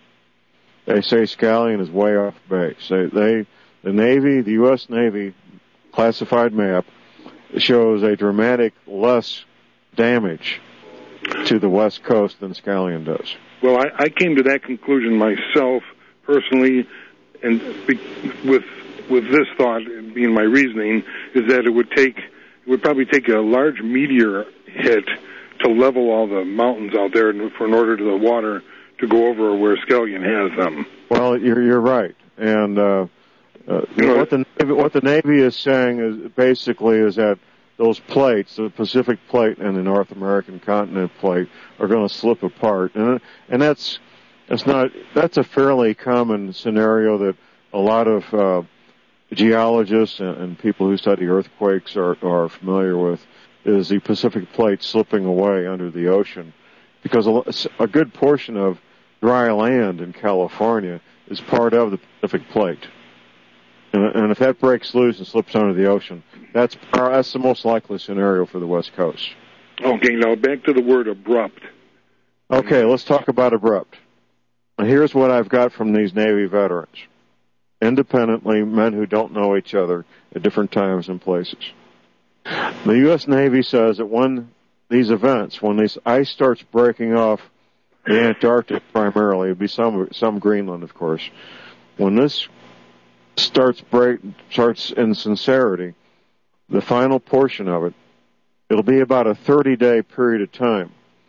they say Scallion is way off base. They, they, the Navy, the U S Navy classified map shows a dramatic less damage to the west coast than Scallion does. Well, I, I came to that conclusion myself personally, and be, with with this thought being my reasoning is that it would take it would probably take a large meteor hit to level all the mountains out there for in order to the water to go over where Scallion has them. Well, you're you're right, and uh, uh, you know, what the what the Navy is saying is basically is that those plates, the Pacific Plate and the North American Continent Plate, are going to slip apart, and and that's that's not that's a fairly common scenario that a lot of uh, geologists and, and people who study earthquakes are are familiar with. Is the Pacific Plate slipping away under the ocean, because a, a good portion of dry land in California is part of the Pacific Plate. And, and if that breaks loose and slips under the ocean, that's that's the most likely scenario for the West Coast. Okay, now back to the word abrupt. Okay, let's talk about abrupt. Now, here's what I've got from these Navy veterans. Independently, men who don't know each other at different times and places. The U S Navy says that when these events, when this ice starts breaking off the Antarctic primarily, it'd be some some Greenland, of course. When this starts break starts in sincerity, the final portion of it, it'll be about a thirty-day period of time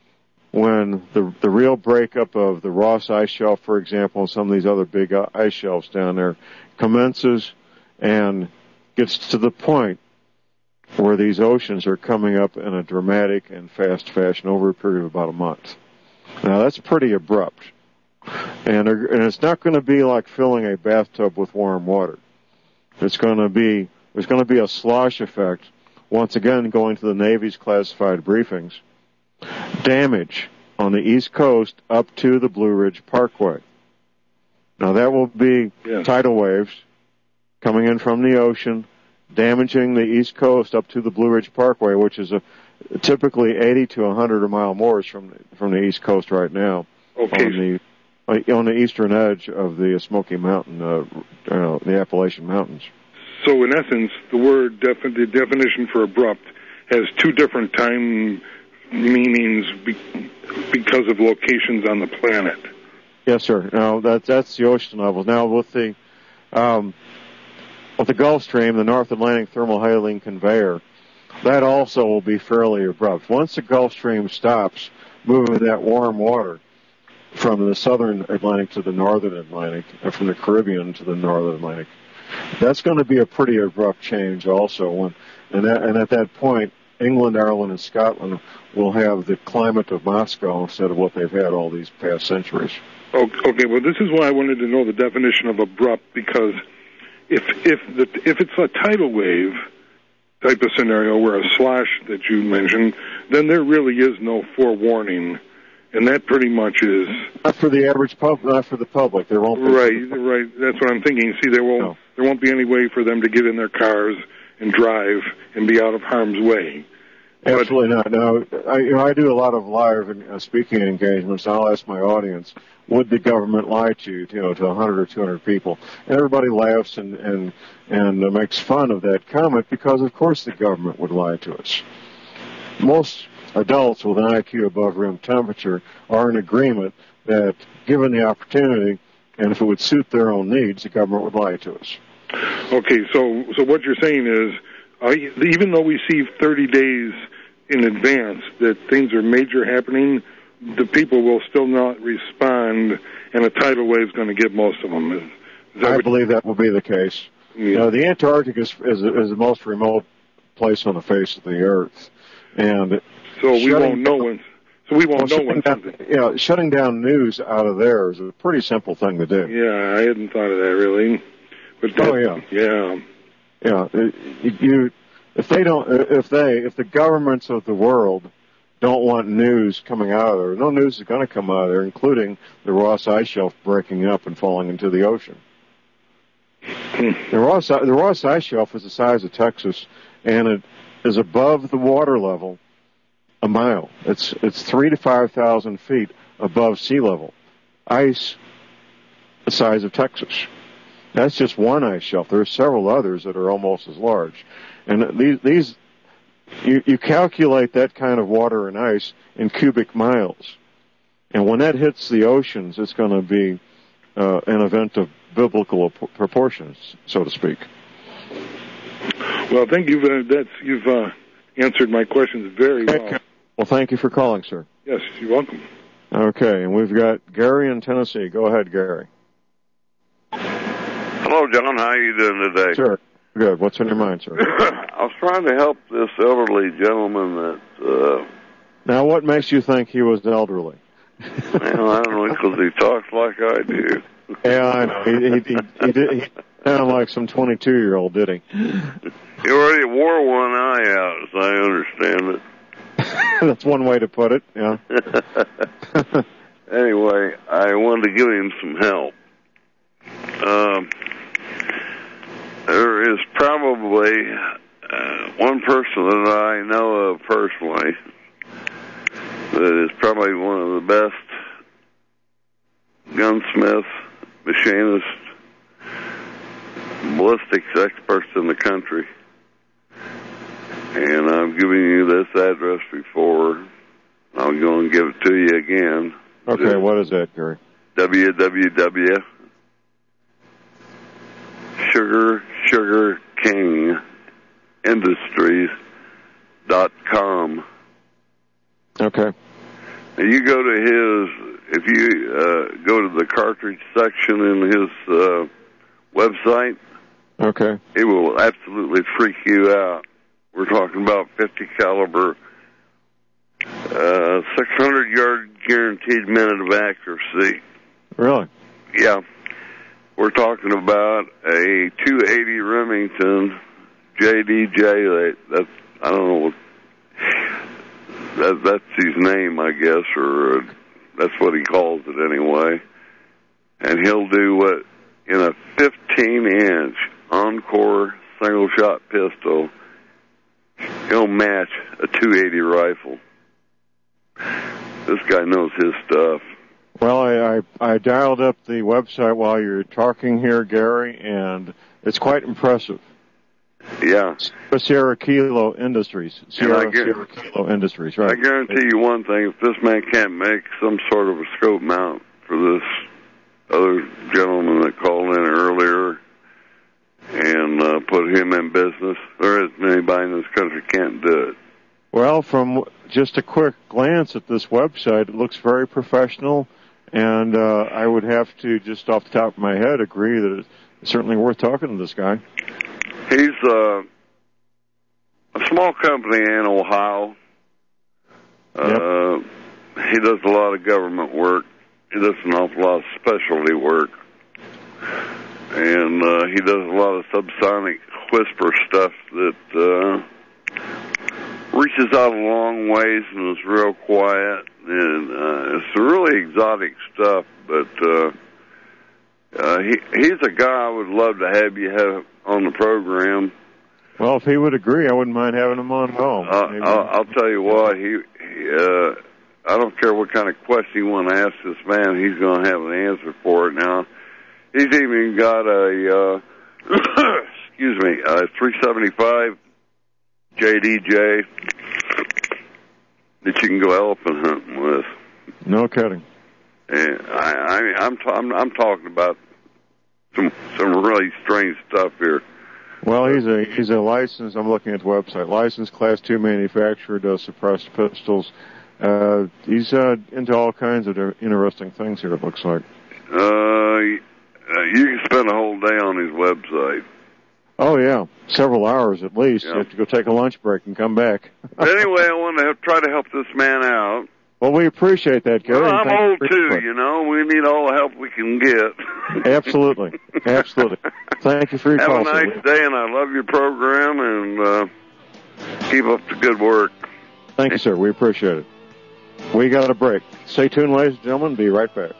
when the the real breakup of the Ross Ice Shelf, for example, and some of these other big ice shelves down there, commences and gets to the point where these oceans are coming up in a dramatic and fast fashion over a period of about a month. Now, that's pretty abrupt. And, and it's not going to be like filling a bathtub with warm water. It's going to be, there's going to be a slosh effect, once again going to the Navy's classified briefings. Damage on the East Coast up to the Blue Ridge Parkway. Now, that will be yes. tidal waves coming in from the ocean, damaging the East Coast up to the Blue Ridge Parkway, which is a typically eighty to one hundred mile moors from from the East Coast right now. Okay. On the on the eastern edge of the Smoky Mountain, uh, uh, the Appalachian Mountains. So, in essence, the word defi- the definition for abrupt has two different time meanings be- because of locations on the planet. Yes, sir. Now that's that's the ocean levels. Now with the um, with the Gulf Stream, the North Atlantic Thermohaline Conveyor, that also will be fairly abrupt. Once the Gulf Stream stops moving that warm water from the southern Atlantic to the northern Atlantic, and from the Caribbean to the northern Atlantic, that's going to be a pretty abrupt change also. When, and, that, and at that point, England, Ireland, and Scotland will have the climate of Moscow instead of what they've had all these past centuries. Okay, well, this is why I wanted to know the definition of abrupt, because if if the if it's a tidal wave type of scenario where a slosh that you mentioned, then there really is no forewarning, and that pretty much is not for the average public, not for the public. There won't be right, right. That's what I'm thinking. See, there won't no. there won't be any way for them to get in their cars and drive and be out of harm's way. Absolutely not. No, I, you know, I do a lot of live uh, speaking engagements. I'll ask my audience, would the government lie to you, you know, to one hundred or two hundred people? And everybody laughs and, and, and uh, makes fun of that comment because, of course, the government would lie to us. Most adults with an I Q above room temperature are in agreement that, given the opportunity, and if it would suit their own needs, the government would lie to us. Okay, so so what you're saying is, uh, even though we see thirty days in advance that things are major happening, the people will still not respond, and a tidal wave is going to get most of them. Is, is that I what believe that will be the case. Yeah. You know, the Antarctic is, is is the most remote place on the face of the Earth, and so we won't know when. So we won't well, know when. Down, you know, shutting down news out of there is a pretty simple thing to do. Yeah, I hadn't thought of that really. But that, oh yeah, yeah, yeah. You, if they don't, if they, if the governments of the world don't want news coming out of there, no news is going to come out of there, including the Ross Ice Shelf breaking up and falling into the ocean. the Ross, the Ross Ice Shelf is the size of Texas, and it is above the water level a mile. It's it's three to five thousand feet above sea level. Ice the size of Texas. That's just one ice shelf. There are several others that are almost as large. And these, these you, you calculate that kind of water and ice in cubic miles. And when that hits the oceans, it's going to be uh, an event of biblical proportions, so to speak. Well, thank you. Uh, that's, you've uh, answered my questions very well. Well, thank you for calling, sir. Yes, you're welcome. Okay, and we've got Gary in Tennessee. Go ahead, Gary. Hello, John. How are you doing today? Sure. Good. What's on your mind, sir? I was trying to help this elderly gentleman that... Uh, now, what makes you think he was elderly? Well, I don't know, because he talks like I do. Yeah, I know. He, he, he, he, did, he sounded like some twenty-two-year-old, did he? He already wore one eye out, as I understand it. That's one way to put it, yeah. Anyway, I wanted to give him some help. Um, there is probably uh, one person that I know of personally that is probably one of the best gunsmiths, machinists, ballistics experts in the country. And I've given you this address before. I'm going to give it to you again. Okay, it's what is that, Gary? w w w dot sugar sugar king industries dot com. Okay. Now you go to his, if you uh, go to the cartridge section in his uh, website, okay, it will absolutely freak you out. We're talking about fifty caliber, uh, six hundred yard guaranteed minute of accuracy. Really? Yeah. We're talking about a two eighty Remington J D J. That's, I don't know what, that, that's his name, I guess, or uh, that's what he calls it anyway. And he'll do what, in a fifteen inch Encore single shot pistol, he'll match a two eighty rifle. This guy knows his stuff. Well, I, I, I dialed up the website while you were talking here, Gary, and it's quite impressive. Yeah. Sierra Kilo Industries. Sierra, Sierra Sierra Kilo Industries, right. I guarantee you one thing, if this man can't make some sort of a scope mount for this other gentleman that called in earlier and uh, put him in business, there isn't anybody in this country can't do it. Well, from just a quick glance at this website, it looks very professional, and uh, I would have to, just off the top of my head, agree that it's certainly worth talking to this guy. He's uh, a small company in Ohio. Uh, yep. He does a lot of government work. He does an awful lot of specialty work. And uh, he does a lot of subsonic whisper stuff that uh, reaches out a long ways and is real quiet. And uh, it's really exotic stuff, but uh, uh, he, he's a guy I would love to have you have on the program. Well, if he would agree, I wouldn't mind having him on home. Uh, I'll, I'll tell you what, he, he uh, I don't care what kind of question you want to ask this man, he's going to have an answer for it now. He's even got a, uh, excuse me, a three seventy-five J D J that you can go elephant hunting with. No kidding. And I, I mean, I'm, t- I'm, I'm talking about some, some really strange stuff here. Well, he's a he's a licensed. I'm looking at the website. Licensed Class Two manufacturer, does suppressed pistols. Uh, he's uh, into all kinds of interesting things here. It looks like. Uh, you can spend a whole day on his website. Oh yeah, several hours at least. Yeah. You have to go take a lunch break and come back. Anyway, I want to try to help this man out. Well, we appreciate that, Gary. Well, I'm Thank old you too, for you know. We need all the help we can get. Absolutely, absolutely. Thank you for your Have call. Have a nice sir. day, and I love your program, and uh, keep up the good work. Thank you, sir. We appreciate it. We got a break. Stay tuned, ladies and gentlemen. Be right back.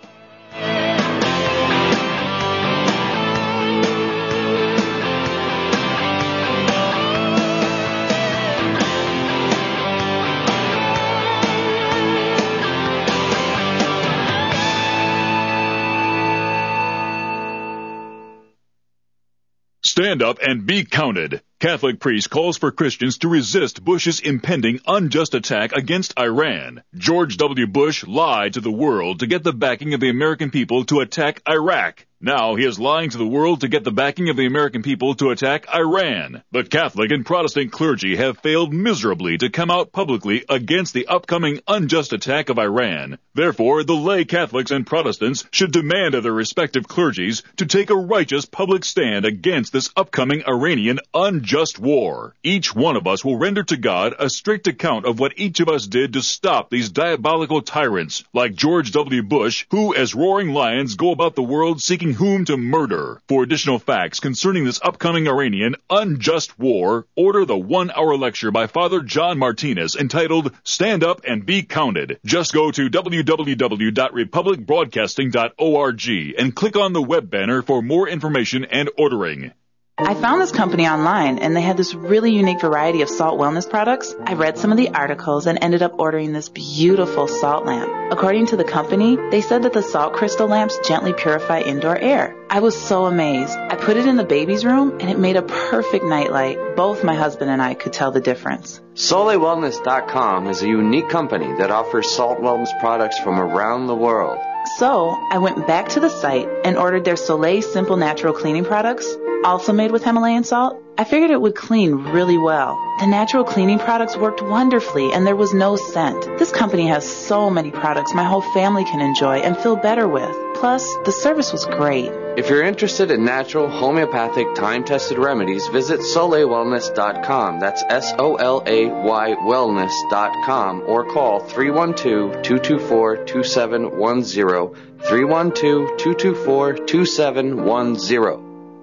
Stand up and be counted. Catholic priest calls for Christians to resist Bush's impending unjust attack against Iran. George W. Bush lied to the world to get the backing of the American people to attack Iraq. Now he is lying to the world to get the backing of the American people to attack Iran. The Catholic and Protestant clergy have failed miserably to come out publicly against the upcoming unjust attack of Iran. Therefore, the lay Catholics and Protestants should demand of their respective clergies to take a righteous public stand against this upcoming Iranian unjust war. Each one of us will render to God a strict account of what each of us did to stop these diabolical tyrants like George W. Bush, who as roaring lions go about the world seeking whom to murder. For additional facts concerning this upcoming Iranian unjust war, order the one-hour lecture by Father John Martinez entitled Stand Up and Be Counted. Just go to w w w dot republic broadcasting dot org and click on the web banner for more information and ordering. I found this company online, and they had this really unique variety of salt wellness products. I read some of the articles and ended up ordering this beautiful salt lamp. According to the company, they said that the salt crystal lamps gently purify indoor air. I was so amazed. I put it in the baby's room, and it made a perfect nightlight. Both my husband and I could tell the difference. Soleil Wellness dot com is a unique company that offers salt wellness products from around the world. So, I went back to the site and ordered their Soleil Simple Natural Cleaning products, also made with Himalayan salt. I figured it would clean really well. The natural cleaning products worked wonderfully, and there was no scent. This company has so many products my whole family can enjoy and feel better with. Plus, the service was great. If you're interested in natural, homeopathic, time-tested remedies, visit Soleil Wellness dot com. That's S O L A Y Wellness dot com, or call three one two, two two four, two seven one zero, three one two, two two four, two seven one zero.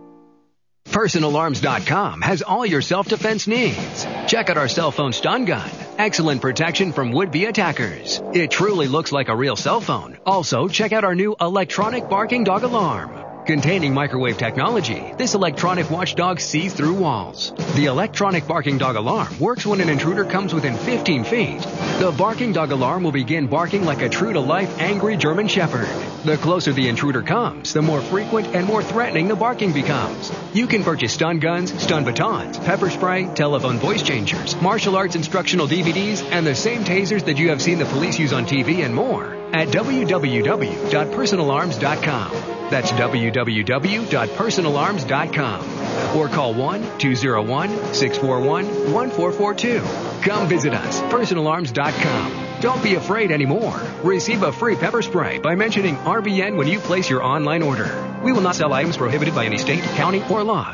Personal Arms dot com has all your self-defense needs. Check out our cell phone stun gun. Excellent protection from would-be attackers. It truly looks like a real cell phone. Also, check out our new electronic barking dog alarm. Containing microwave technology, this electronic watchdog sees through walls. The electronic barking dog alarm works when an intruder comes within fifteen feet. The barking dog alarm will begin barking like a true-to-life angry German shepherd. The closer the intruder comes, the more frequent and more threatening the barking becomes. You can purchase stun guns, stun batons, pepper spray, telephone voice changers, martial arts instructional D V Ds, and the same tasers that you have seen the police use on T V and more at w w w dot personal arms dot com. That's w w w dot personal arms dot com. Or call one two zero one, six four one, one four four two. Come visit us, personal arms dot com. Don't be afraid anymore. Receive a free pepper spray by mentioning R B N when you place your online order. We will not sell items prohibited by any state, county, or law.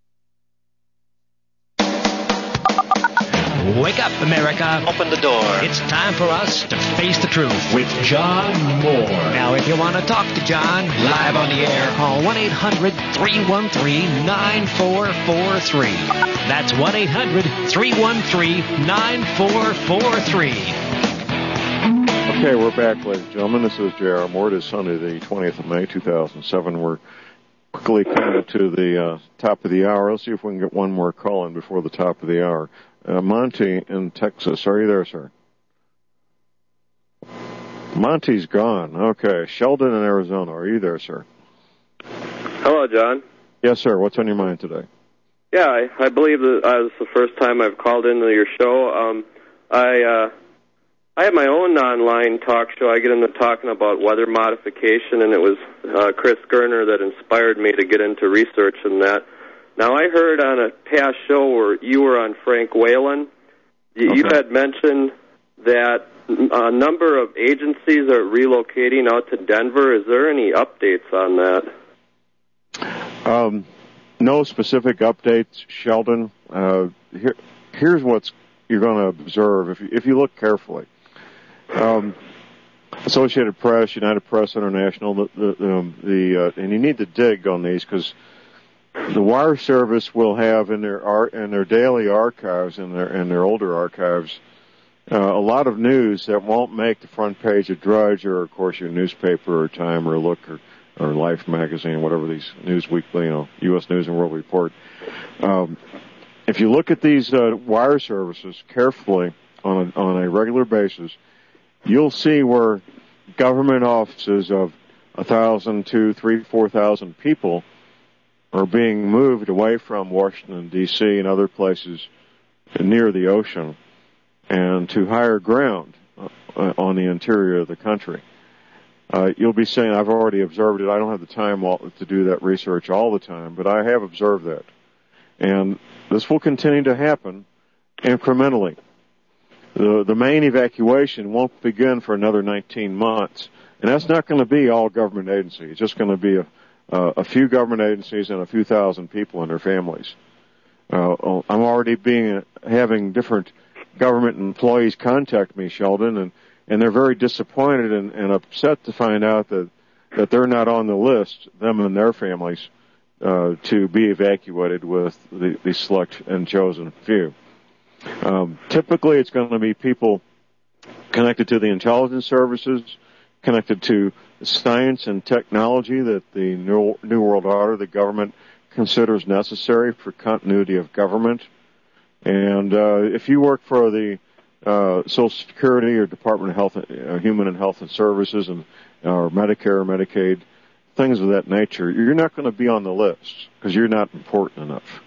Wake up, America. Open the door. It's time for us to face the truth with John Moore. Now, if you want to talk to John live on the air, call one eight hundred, three one three, nine four four three. That's one eight hundred, three one three, nine four four three. Okay, we're back, ladies and gentlemen. This is J R. Moore. It is Sunday, the twentieth of May, two thousand seven. We're quickly coming to the uh, top of the hour. Let's see if we can get one more call in before the top of the hour. Uh, Monty in Texas. Are you there, sir? Monty's gone. Okay. Sheldon in Arizona. Are you there, sir? Hello, John. Yes, sir. What's on your mind today? Yeah, I, I believe that uh, this is the first time I've called into your show. Um, I uh, I have my own online talk show. I get into talking about weather modification, and it was uh, Chris Gerner that inspired me to get into research in that. Now, I heard on a past show where you were on Frank Whalen, you, okay. you had mentioned that a number of agencies are relocating out to Denver. Is there any updates on that? Um, no specific updates, Sheldon. Uh, here, here's what's you're going to observe if you, if you look carefully. Um, Associated Press, United Press International, the the, um, the uh, and you need to dig on these because the wire service will have in their art in their daily archives and their in their older archives uh, a lot of news that won't make the front page of Drudge or, of course, your newspaper or Time or Look or, or Life magazine, whatever these Newsweek, you know, U S News and World Report. Um, if you look at these uh, wire services carefully on a, on a regular basis, you'll see where government offices of a thousand, two, three, four thousand people are being moved away from Washington, D C and other places near the ocean and to higher ground uh, on the interior of the country. Uh, you'll be saying, I've already observed it. I don't have the time all, to do that research all the time, but I have observed that. And this will continue to happen incrementally. The, the main evacuation won't begin for another nineteen months. And that's not going to be all government agencies. It's just going to be a, uh, a few government agencies and a few thousand people and their families. Uh, I'm already being having different government employees contact me, Sheldon, and, and they're very disappointed and, and upset to find out that, that they're not on the list, them and their families, uh, to be evacuated with the, the select and chosen few. Um, typically, it's going to be people connected to the intelligence services, connected to science and technology that the New, New World Order, the government, considers necessary for continuity of government. And uh, if you work for the uh, Social Security or Department of Health, uh, Human and Health and Services, and or Medicare or Medicaid, things of that nature, you're not going to be on the list because you're not important enough.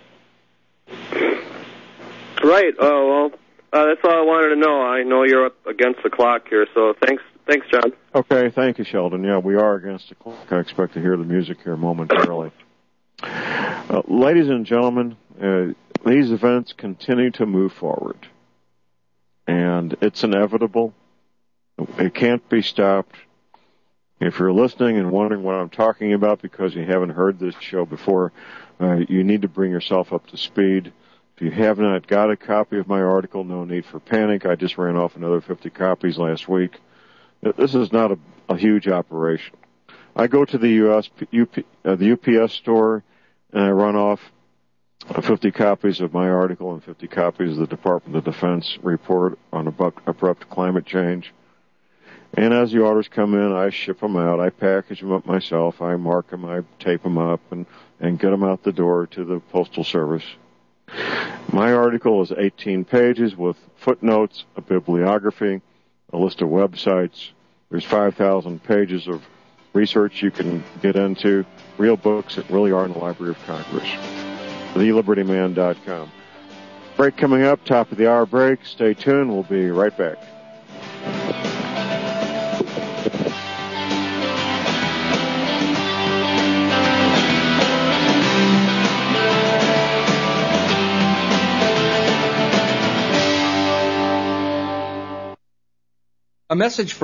Right. Oh, well, uh, that's all I wanted to know. I know you're up against the clock here, so thanks, thanks, John. Okay, thank you, Sheldon. Yeah, we are against the clock. I expect to hear the music here momentarily. Uh, ladies and gentlemen, uh, these events continue to move forward, and it's inevitable. It can't be stopped. If you're listening and wondering what I'm talking about because you haven't heard this show before, uh, you need to bring yourself up to speed. If you have not got a copy of my article, no need for panic. I just ran off another fifty copies last week. This is not a, a huge operation. I go to the U S U P, uh, the U P S store, and I run off fifty copies of my article and fifty copies of the Department of Defense report on abrupt, abrupt climate change. And as the orders come in, I ship them out. I package them up myself. I mark them. I tape them up and, and get them out the door to the Postal Service. My article is eighteen pages with footnotes, a bibliography, a list of websites. There's five thousand pages of research you can get into, real books that really are in the Library of Congress. the liberty man dot com. Break coming up, top of the hour break. Stay tuned. We'll be right back. A message for